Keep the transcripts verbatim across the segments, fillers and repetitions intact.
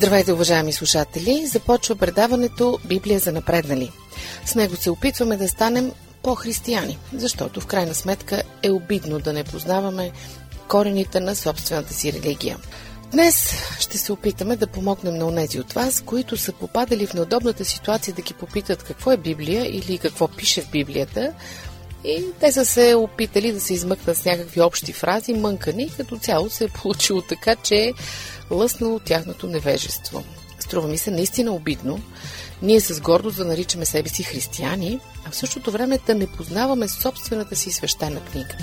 Здравейте, уважаеми слушатели! Започва предаването Библия за напреднали. С него се опитваме да станем по-християни, защото в крайна сметка е обидно да не познаваме корените на собствената си религия. Днес ще се опитаме да помогнем на онези от вас, които са попадали в неудобната ситуация да ги попитат какво е Библия или какво пише в Библията, и те са се опитали да се измъкнат с някакви общи фрази, мънкани, и като цяло се е получило така, че е лъснало тяхното невежество. Струва ми се наистина обидно ние с гордост да наричаме себе си християни, а в същото време да не познаваме собствената си свещена книга.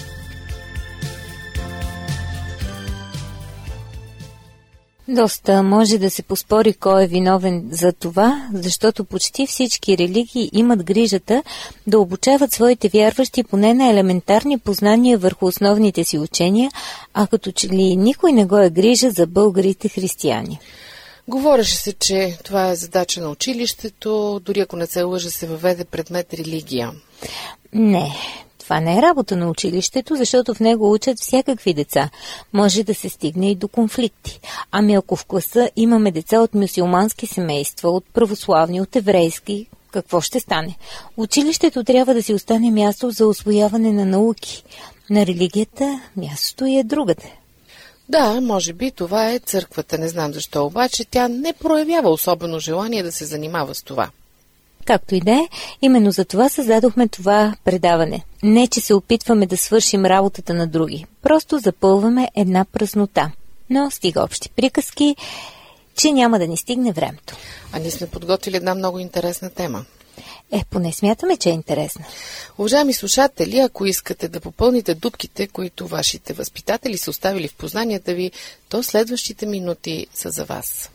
Доста може да се поспори кой е виновен за това, защото почти всички религии имат грижата да обучават своите вярващи поне на елементарни познания върху основните си учения, а като че ли никой не го е грижа за българите християни. Говореше се, че това е задача на училището, дори ако не се лъжа, се въведе предмет религия. Не, това не е работа на училището, защото в него учат всякакви деца. Може да се стигне и до конфликти. Ами ако в класа имаме деца от мюсюлмански семейства, от православни, от еврейски, какво ще стане? Училището трябва да си остане място за усвояване на науки. На религията мястото е другаде. Да, може би това е църквата, не знам защо, обаче тя не проявява особено желание да се занимава с това. Както и да е, именно за това създадохме това предаване. Не, че се опитваме да свършим работата на други. Просто запълваме една празнота. Но стига общи приказки, че няма да ни стигне времето. А ние сме подготвили една много интересна тема. Е, поне смятаме, че е интересна. Уважаеми слушатели, ако искате да попълните дупките, които вашите възпитатели са оставили в познанията ви, то следващите минути са за вас.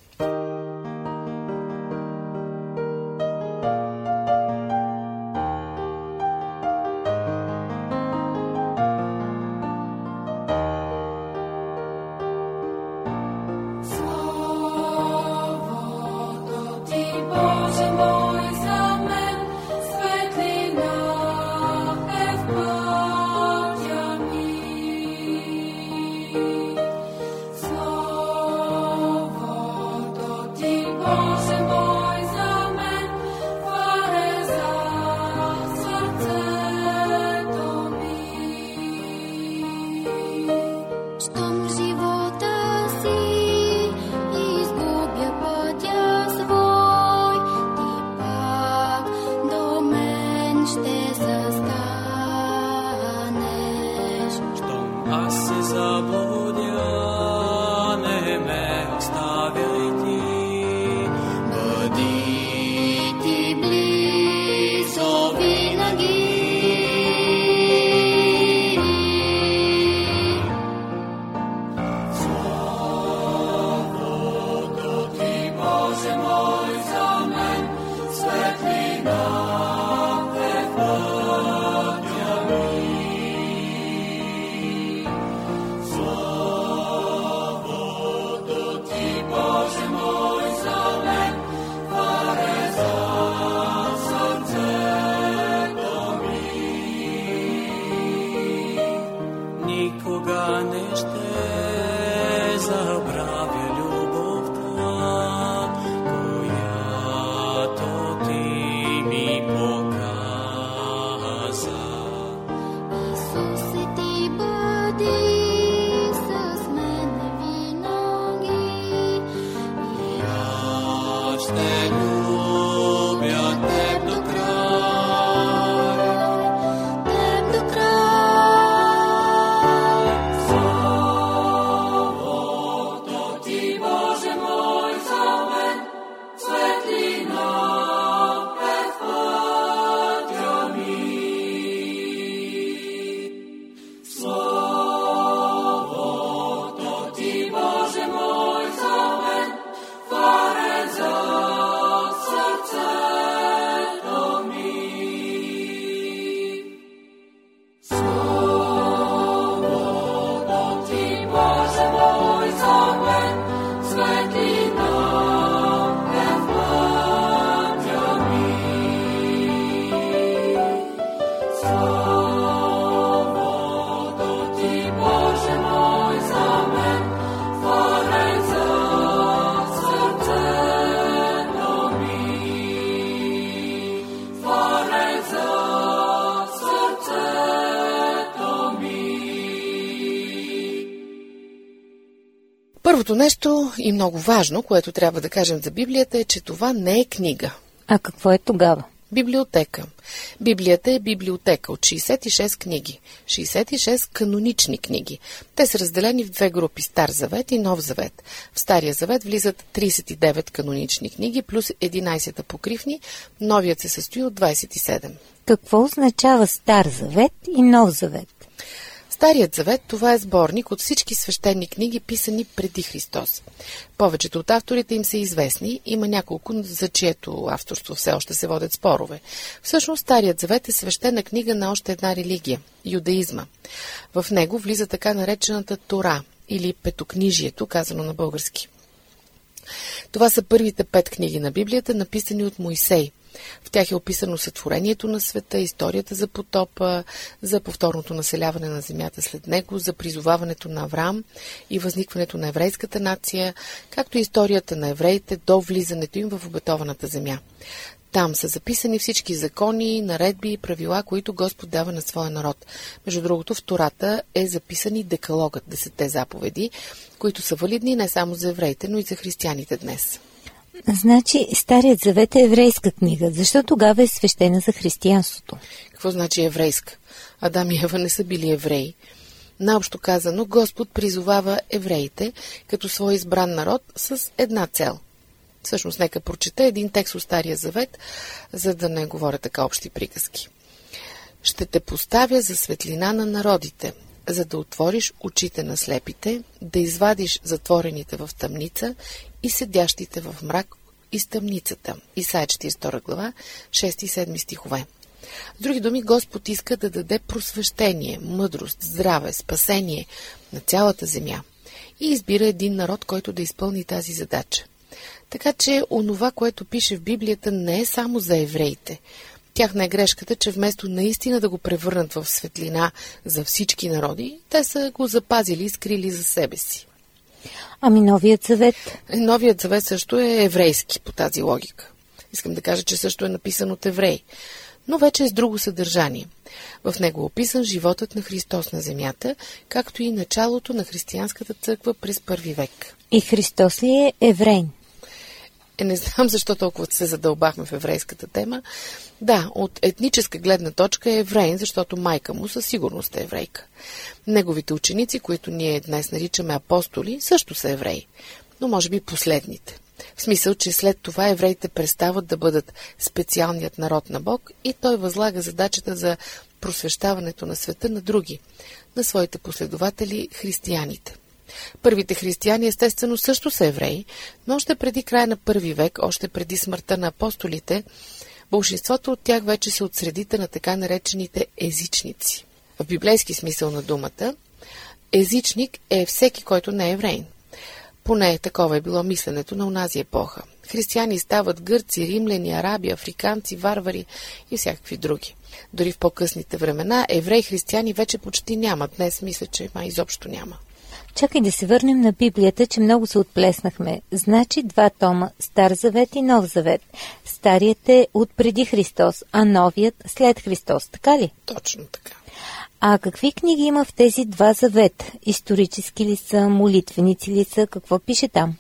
Słowo Първото нещо и много важно, което трябва да кажем за Библията е, че това не е книга. А какво е тогава? Библиотека. Библията е библиотека от шейсет и шест книги. шейсет и шест канонични книги. Те са разделени в две групи – Стар завет и Нов завет. В Стария завет влизат трийсет и девет канонични книги, плюс единайсет апокрифни. Новият се състои от двайсет и седем. Какво означава Стар завет и Нов завет? Старият завет – това е сборник от всички свещени книги, писани преди Христос. Повечето от авторите им са известни, има няколко, за чието авторство все още се водят спорове. Всъщност Старият завет е свещена книга на още една религия – юдаизма. В него влиза така наречената Тора или Петокнижието, казано на български. Това са първите пет книги на Библията, написани от Мойсей. В тях е описано сътворението на света, историята за потопа, за повторното населяване на земята след него, за призоваването на Авраам и възникването на еврейската нация, както и историята на евреите до влизането им в обетованата земя. Там са записани всички закони, наредби и правила, които Господ дава на своя народ. Между другото, в Тората е записан и Декалогът, десетте заповеди, които са валидни не само за евреите, но и за християните днес. Значи Старият завет е еврейска книга. Защо тогава е свещена за християнството? Какво значи еврейска? Адам и Ева не са били евреи. Наобщо казано, Господ призовава евреите като свой избран народ с една цел. Всъщност, нека прочета един текст от Стария завет, за да не говоря така общи приказки. Ще те поставя за светлина на народите, за да отвориш очите на слепите, да извадиш затворените в тъмница и седящите в мрак из тъмницата. Исаия четиридесет и втора глава, шести и седми стихове. С други думи, Господ иска да даде просвещение, мъдрост, здраве, спасение на цялата земя и избира един народ, който да изпълни тази задача. Така че онова, което пише в Библията, не е само за евреите. Тяхна е грешката, че вместо наистина да го превърнат в светлина за всички народи, те са го запазили и скрили за себе си. Ами Новият завет? Новият завет също е еврейски по тази логика. Искам да кажа, че също е написан от евреи, но вече е с друго съдържание. В него е описан животът на Христос на земята, както и началото на християнската църква през първи век. И Христос ли е еврейн? Е, не знам защо толкова се задълбахме в еврейската тема. Да, от етническа гледна точка е еврейн, защото майка му със сигурност е еврейка. Неговите ученици, които ние днес наричаме апостоли, също са евреи, но може би последните. В смисъл, че след това евреите престават да бъдат специалният народ на Бог и той възлага задачата за просвещаването на света на други, на своите последователи, християните. Първите християни естествено също са евреи, но още преди края на първи век, още преди смъртта на апостолите, болшинството от тях вече са от средите на така наречените езичници. В библейски смисъл на думата, езичник е всеки, който не е евреин. Поне такова е било мисленето на онази епоха. Християни стават гърци, римляни, араби, африканци, варвари и всякакви други. Дори в по-късните времена евреи-християни вече почти няма. Днес мисля, че май изобщо няма. Чакай да се върнем на Библията, че много се отплеснахме. Значи два тома, Стар завет и Нов завет. Старият е от преди Христос, а новият след Христос, така ли? Точно така. А какви книги има в тези два завет? Исторически ли са, молитвеници ли са, какво пише там?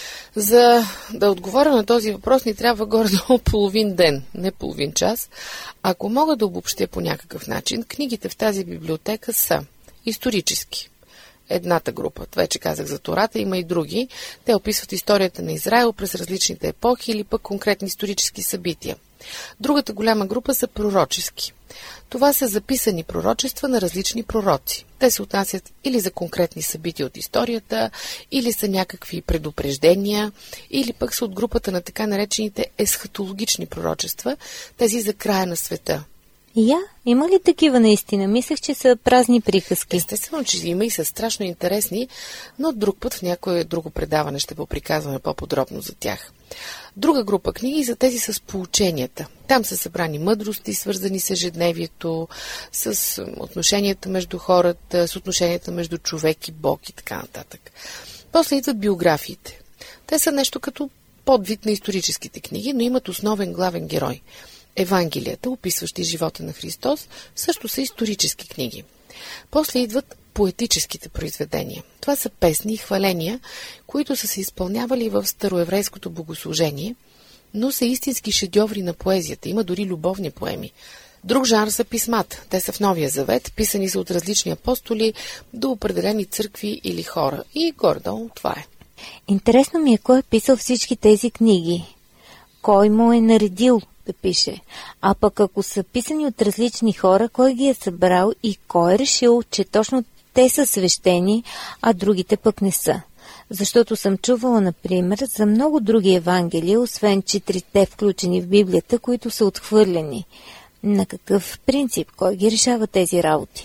За да отговоря на този въпрос ни трябва горе-долу половин ден, не половин час. Ако мога да обобщя по някакъв начин, книгите в тази библиотека са исторически. Едната група, вече казах за Тората, има и други. Те описват историята на Израел през различните епохи или пък конкретни исторически събития. Другата голяма група са пророчески. Това са записани пророчества на различни пророци. Те се отнасят или за конкретни събития от историята, или са някакви предупреждения, или пък са от групата на така наречените есхатологични пророчества, тези за края на света. Я? Има ли такива наистина? Мислех, че са празни приказки. Естествено, че има и са страшно интересни, но друг път в някое друго предаване ще поприказваме по-подробно за тях. Друга група книги са тези с поученията. Там са събрани мъдрости, свързани с ежедневието, с отношенията между хората, с отношенията между човек и Бог и така нататък. После идват биографиите. Те са нещо като подвид на историческите книги, но имат основен главен герой. Евангелията, описващи живота на Христос, също са исторически книги. После идват поетическите произведения. Това са песни и хваления, които са се изпълнявали в староеврейското богослужение, но са истински шедьоври на поезията. Има дори любовни поеми. Друг жанр са писмата. Те са в Новия завет, писани са от различни апостоли до определени църкви или хора. И горе-долу това е. Интересно ми е кой е писал всички тези книги. Кой му е наредил да пише? А пък ако са писани от различни хора, кой ги е събрал и кой е решил, че точно те са свещени, а другите пък не са? Защото съм чувала, например, за много други евангелия, освен четирите включени в Библията, които са отхвърлени. На какъв принцип? Кой ги решава тези работи?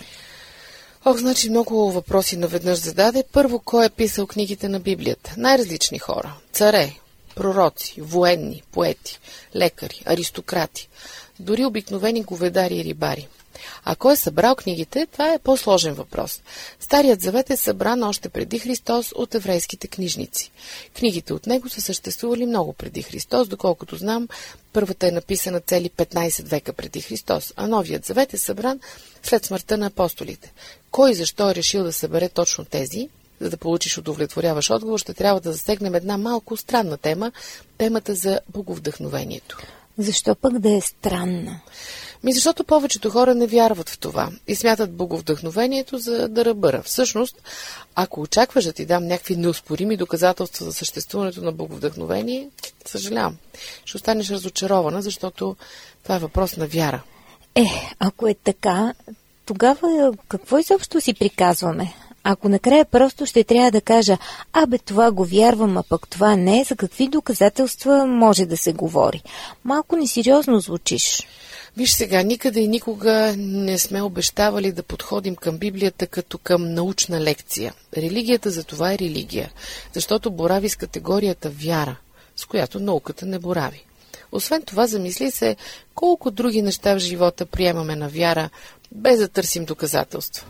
Ох, значи много въпроси наведнъж зададе. Първо, кой е писал книгите на Библията? Най-различни хора. Царе, пророци, военни, поети, лекари, аристократи, дори обикновени говедари и рибари. А кой е събрал книгите, това е по-сложен въпрос. Старият завет е събран още преди Христос от еврейските книжници. Книгите от него са съществували много преди Христос, доколкото знам, първата е написана цели петнайсет века преди Христос, а Новият завет е събран след смъртта на апостолите. Кой и защо е решил да събере точно тези? За да получиш удовлетворяващ отговор, ще трябва да засегнем една малко странна тема, темата за боговдъхновението. Защо пък да е странна? Ми защото повечето хора не вярват в това и смятат боговдъхновението за дърабъра. Всъщност, ако очакваш да ти дам някакви неоспорими доказателства за съществуването на боговдъхновение, съжалявам, ще останеш разочарована, защото това е въпрос на вяра. Е, ако е така, тогава какво изобщо си приказваме? Ако накрая просто ще трябва да кажа, абе това го вярвам, а пък това не, за какви доказателства може да се говори? Малко несериозно звучиш. Виж сега, никъде и никога не сме обещавали да подходим към Библията като към научна лекция. Религията за това е религия, защото борави с категорията вяра, с която науката не борави. Освен това, замисли се колко други неща в живота приемаме на вяра, без да търсим доказателства.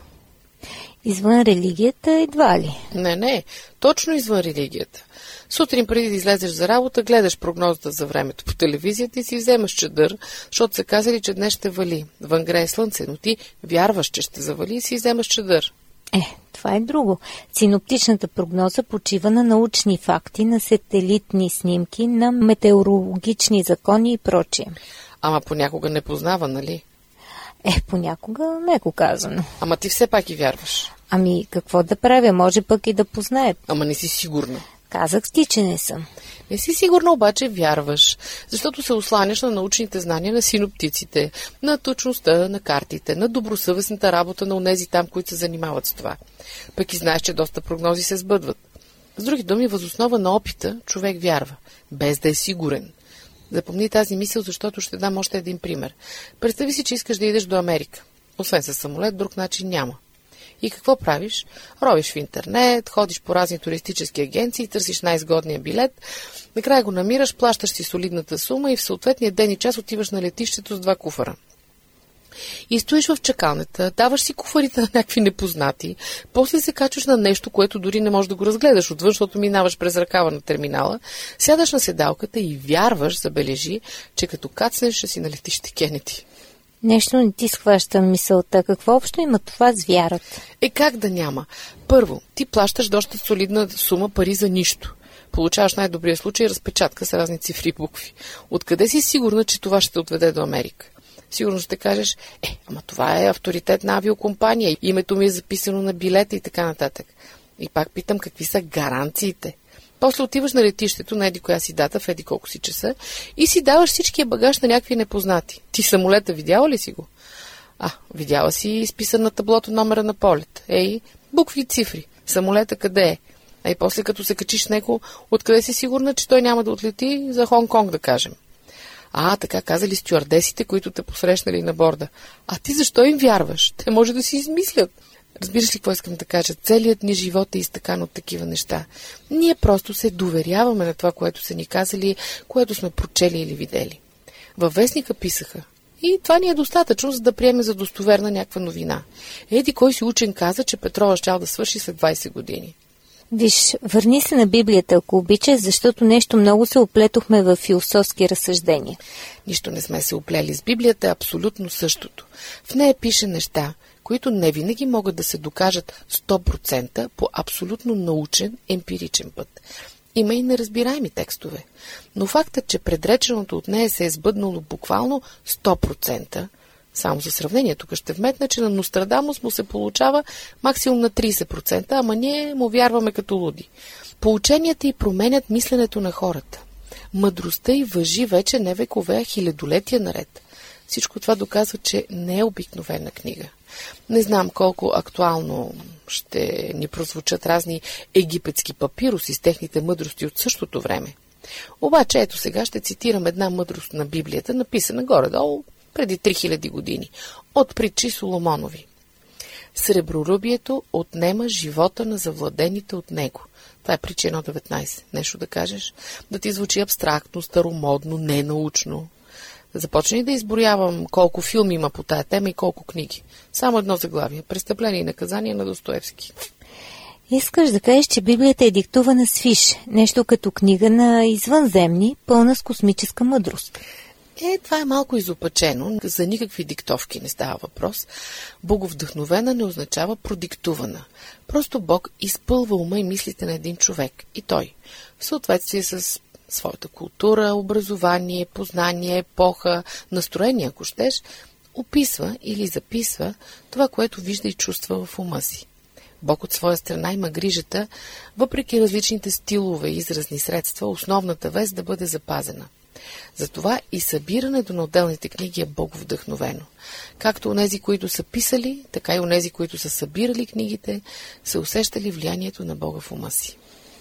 Извън религията едва ли? Не, не, точно извън религията. Сутрин преди да излезеш за работа, гледаш прогнозата за времето по телевизията и си вземаш чадър, защото са казали, че днес ще вали. Вън грее слънце, но ти вярваш, че ще завали и си вземаш чадър. Е, това е друго. Синоптичната прогноза почива на научни факти, на сателитни снимки, на метеорологични закони и прочие. Ама понякога не познава, нали? Е, понякога меко казано. Ама ти все пак и вярваш. Ами, какво да правя? Може пък и да познаят. Ама не си сигурна. Казах ти, че не съм. Не си сигурна, обаче вярваш, защото се осланяш на научните знания на синоптиците, на точността на картите, на добросъвестната работа на онези там, които се занимават с това. Пък и знаеш, че доста прогнози се сбъдват. С други думи, въз основа на опита човек вярва, без да е сигурен. Запомни тази мисъл, защото ще дам още един пример. Представи си, че искаш да идеш до Америка. Освен със самолет, друг начин няма. И какво правиш? Робиш в интернет, ходиш по разни туристически агенции, търсиш най-изгодния билет, накрая го намираш, плащаш си солидната сума и в съответния ден и час отиваш на летището с два куфара. И стоиш в чакалнята, даваш си куфарите на някакви непознати, после се качваш на нещо, което дори не можеш да го разгледаш отвън, защото минаваш през ръкава на терминала, сядаш на седалката и вярваш, забележи, че като кацнеш ще си на летище Кенеди. Нещо не ти схваща мисълта. Какво общо има това с вярата? Е, как да няма? Първо, ти плащаш доста солидна сума пари за нищо. Получаваш най-добрия случай разпечатка с разни цифри и букви. Откъде си сигурна, че това ще те отведе до Америка? Сигурно ще кажеш, е, ама това е авторитетна авиокомпания, името ми е записано на билета и така нататък. И пак питам, какви са гаранциите? После отиваш на летището на еди коя си дата, в еди колко си часа и си даваш всичкия багаж на някакви непознати. Ти самолета видяла ли си го? А, видяла си изписан на таблото номера на полет. Ей, букви и цифри. Самолета къде е? А и после като се качиш с него, откъде си сигурна, че той няма да отлети за Хонг-Конг, да кажем? А, така казали стюардесите, които те посрещнали на борда. А ти защо им вярваш? Те може да си измислят. Разбираш ли какво искам да кажа? Целият ни живот е изтъкан от такива неща. Ние просто се доверяваме на това, което са ни казали, което сме прочели или видели. Във вестника писаха. И това ни е достатъчно, за да приеме за достоверна някаква новина. Еди кой си учен каза, че петрола щял да свърши след двайсет години. Виж, върни се на Библията, ако обичаш, защото нещо много се оплетохме в философски разсъждения. Нищо не сме се оплели с Библията, е абсолютно същото. В нея пише неща, които не винаги могат да се докажат сто процента по абсолютно научен, емпиричен път. Има и неразбираеми текстове. Но фактът, че предреченото от нея се е сбъднало буквално сто процента, само за сравнение, тук ще вметна, че на Нострадамус му се получава максимум на трийсет процента, ама ние му вярваме като луди. Поученията й променят мисленето на хората. Мъдростта й важи вече не векове, а хилядолетия наред. Всичко това доказва, че не е обикновена книга. Не знам колко актуално ще ни прозвучат разни египетски папируси с техните мъдрости от същото време. Обаче ето сега ще цитирам една мъдрост на Библията, написана горе-долу преди три хиляди години, от притчи Соломонови. Среброръбието отнема живота на завладените от него. Това е притча едно деветнайсет. Нещо да кажеш? Да ти звучи абстрактно, старомодно, ненаучно. Започни да изброявам колко филми има по тая тема и колко книги. Само едно заглавие. Престъпление и наказание на Достоевски. Искаш да кажеш, че Библията е диктувана с фиш. Нещо като книга на извънземни, пълна с космическа мъдрост. Е, това е малко изопачено. За никакви диктовки не става въпрос. Боговдъхновена не означава продиктувана. Просто Бог изпълва ума и мислите на един човек. И той, в съответствие с своята култура, образование, познание, епоха, настроение, ако щеш, описва или записва това, което вижда и чувства в ума си. Бог от своя страна има грижата, въпреки различните стилове и изразни средства, основната вест да бъде запазена. Затова и събирането на отделните книги е боговдъхновено. Както онези, които са писали, така и онези, които са събирали книгите, са усещали влиянието на Бога в ума си.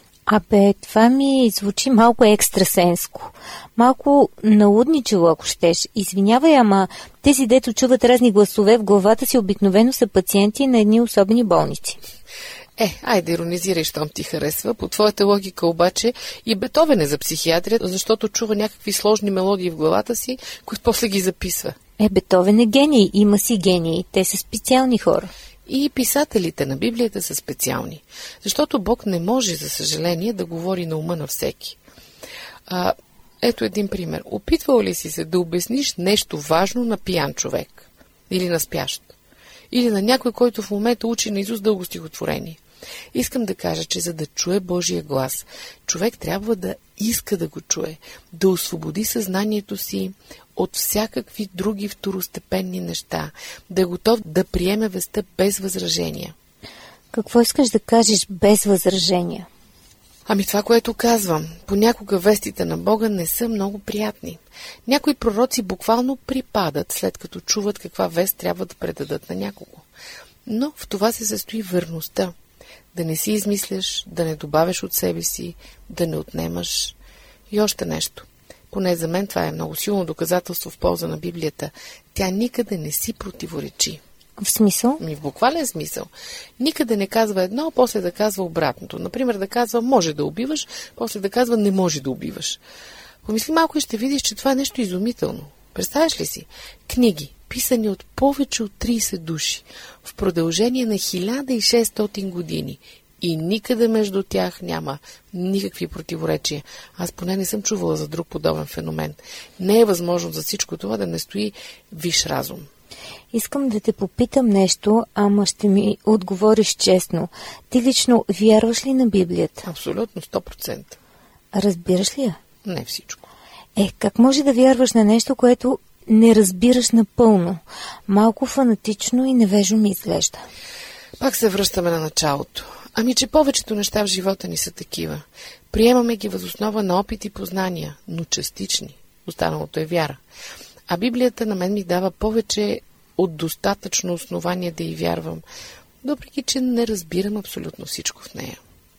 Абе, това ми звучи малко екстрасенско. Малко налудничево, ако щеш. Извинявай, ама тези, дето чуват разни гласове в главата си, обикновено са пациенти на едни особени болници. Е, айде иронизирай, щом ти харесва. По твоята логика обаче и Бетовен е за психиатрия, защото чува някакви сложни мелодии в главата си, които после ги записва. Е, Бетовен е гений. Има си гении. Те са специални хора. И писателите на Библията са специални, защото Бог не може, за съжаление, да говори на ума на всеки. А, ето един пример. Опитвал ли си се да обясниш нещо важно на пиян човек? Или на спящ? Или на някой, който в момента учи наизуст дълго стихотворение? Искам да кажа, че за да чуе Божия глас, човек трябва да иска да го чуе, да освободи съзнанието си от всякакви други второстепенни неща, да е готов да приеме вестта без възражения. Какво искаш да кажеш без възражения? Ами това, което казвам. Понякога вестите на Бога не са много приятни. Някои пророци буквално припадат, след като чуват каква вест трябва да предадат на някого. Но в това се състои верността. Да не си измисляш, да не добавяш от себе си, да не отнемаш. И още нещо. Поне за мен това е много силно доказателство в полза на Библията. Тя никъде не си противоречи. В смисъл? Ми в буквален смисъл. Никъде не казва едно, после да казва обратното. Например, да казва може да убиваш, после да казва не може да убиваш. Помисли малко и ще видиш, че това е нещо изумително. Представяш ли си? Книги, писани от повече от трийсет души, в продължение на хиляда и шестстотин години. И никъде между тях няма никакви противоречия. Аз поне не съм чувала за друг подобен феномен. Не е възможно за всичко това да не стои висш разум. Искам да те попитам нещо, ама ще ми отговориш честно. Ти лично вярваш ли на Библията? Абсолютно, сто процента. Разбираш ли я? Не всичко. Е, как може да вярваш на нещо, което не разбираш напълно? Малко фанатично и невежо ми изглежда. Пак се връщаме на началото. Ами, че повечето неща в живота ни са такива. Приемаме ги въз основа на опит и познания, но частични. Останалото е вяра. А Библията на мен ми дава повече от достатъчно основание да й вярвам, въпреки че не разбирам абсолютно всичко в нея.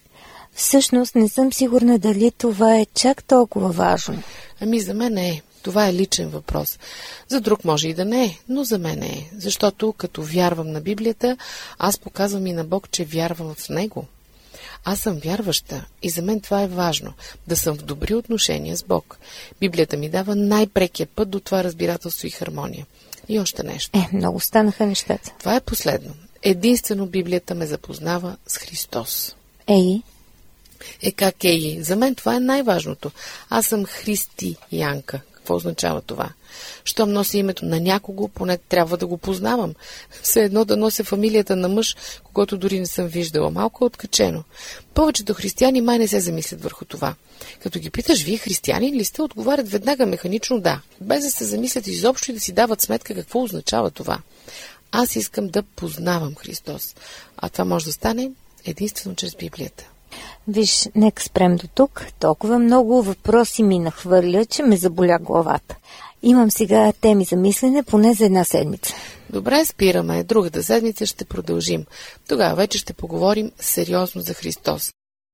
Всъщност не съм сигурна дали това е чак толкова важно. Ами за мен е. Това е личен въпрос. За друг може и да не е, но за мен е. Защото като вярвам на Библията, аз показвам и на Бог, че вярвам в Него. Аз съм вярваща и за мен това е важно, да съм в добри отношения с Бог. Библията ми дава най-прекия път до това разбирателство и хармония. И още нещо. Е, много станаха нещата. Това е последно. Единствено Библията ме запознава с Христос. Ей? Е, как ей? За мен това е най-важното. Аз съм християнка. какво означава това. Щом носи името на някого, поне трябва да го познавам. Все едно да нося фамилията на мъж, когото дори не съм виждала. Малко е откачено. Повечето християни май не се замислят върху това. Като ги питаш, вие християни ли сте, отговарят веднага механично да, без да се замислят изобщо и да си дават сметка какво означава това. Аз искам да познавам Христос. А това може да стане единствено чрез Библията. Виж, нека спрем до тук. Толкова много въпроси ми нахвърля, че ме заболя главата. Имам сега теми за мислене поне за една седмица. Добре, спираме. Другата седмица ще продължим. Тогава вече ще поговорим сериозно за Христос.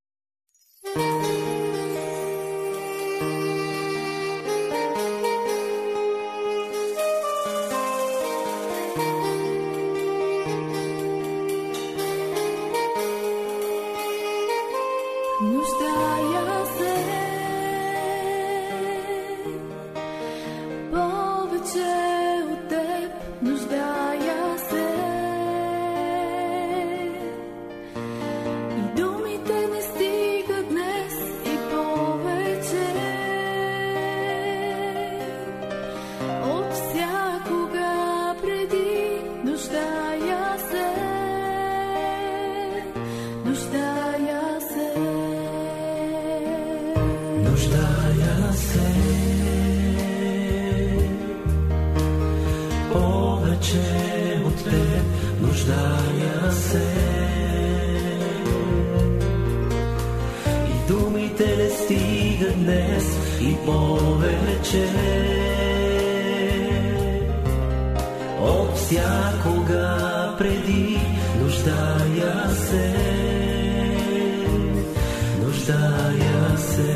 Нуждая се повече от теб, нуждая се и думите не стигат днес и повече от всякога преди, нуждая се, нуждая се. Нуждая се повече от теб, нуждая се и думите не стигат днес и повече от всякога преди, нуждая се, нуждая се.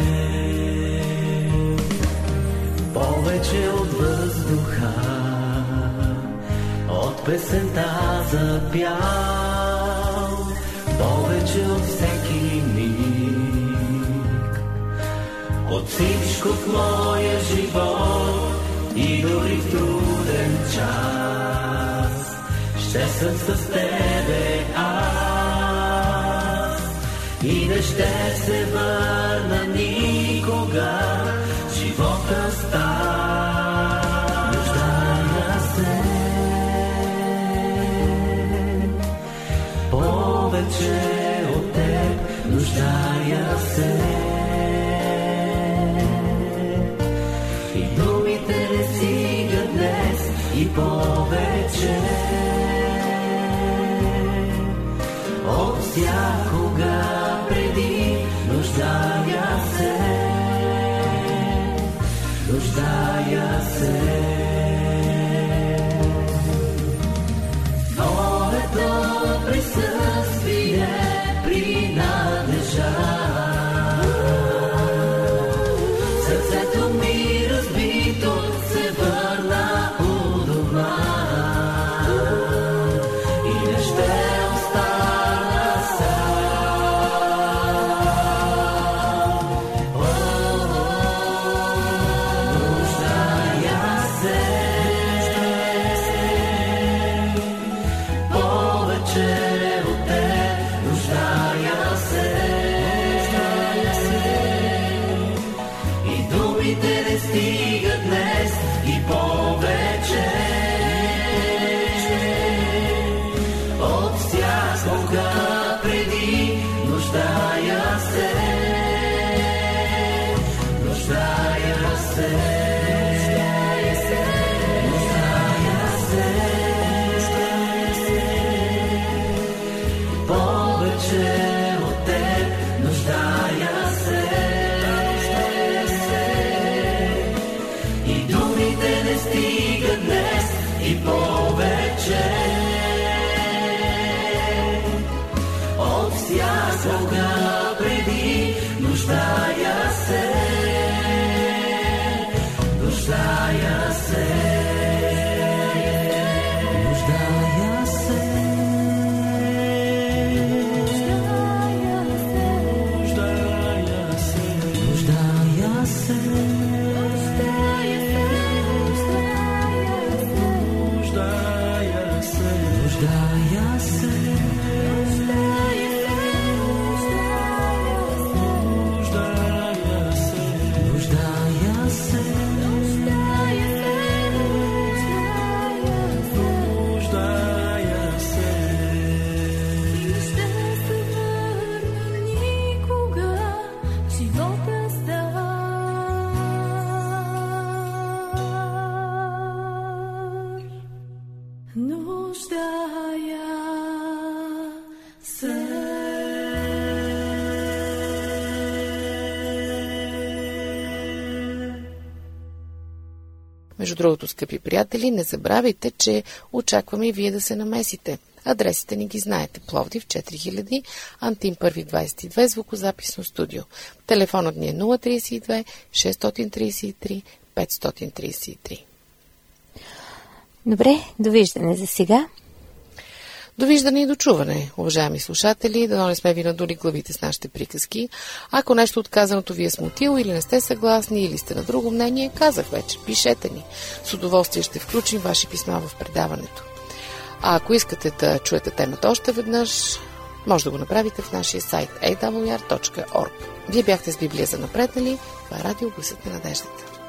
Повече от въздуха, от песента за пял, повече от всеки миг, от всичко в моя живот и дори в труден час, ще съм с тебе аз и не ще се върна никога. Живота става, нуждая се повече от теб, нуждая се и думите не стигат днес и повече от всякога преди, нуждая се, нуждая се. Твоето присъствие принадлежа. Сърцето ми разбито се върна у дома и не ще остана сам. Нуждая се повече от теб, нуждая се и думите не стигат днес и повече от всякога преди, нуждая се, нуждая се, нуждая се, повече от теб, нуждая се и думите не стигат днес и повече от всякога преди, нуждая се, нуждая се, нуждая се, нуждая се. Нуждая се. Между другото, скъпи приятели, не забравяйте, че очакваме и вие да се намесите. Адресите ни ги знаете. Пловдив четири хиляди, Антим първи двадесет и две, звукозаписно студио. Телефонът ни е нула тридесет и две шестстотин тридесет и три петстотин тридесет и три. Добре, довиждане за сега. Довиждане и дочуване, уважаеми слушатели, дано не сме ви надули главите с нашите приказки. Ако нещо от казаното ви е смутило или не сте съгласни, или сте на друго мнение, казах вече, пишете ни. С удоволствие ще включим ваши писма в предаването. А ако искате да чуете темата още веднъж, може да го направите в нашия сайт ей дабъл ю ар точка орг. Вие бяхте с Библия за напреднали, това е радио Гласът на надеждата.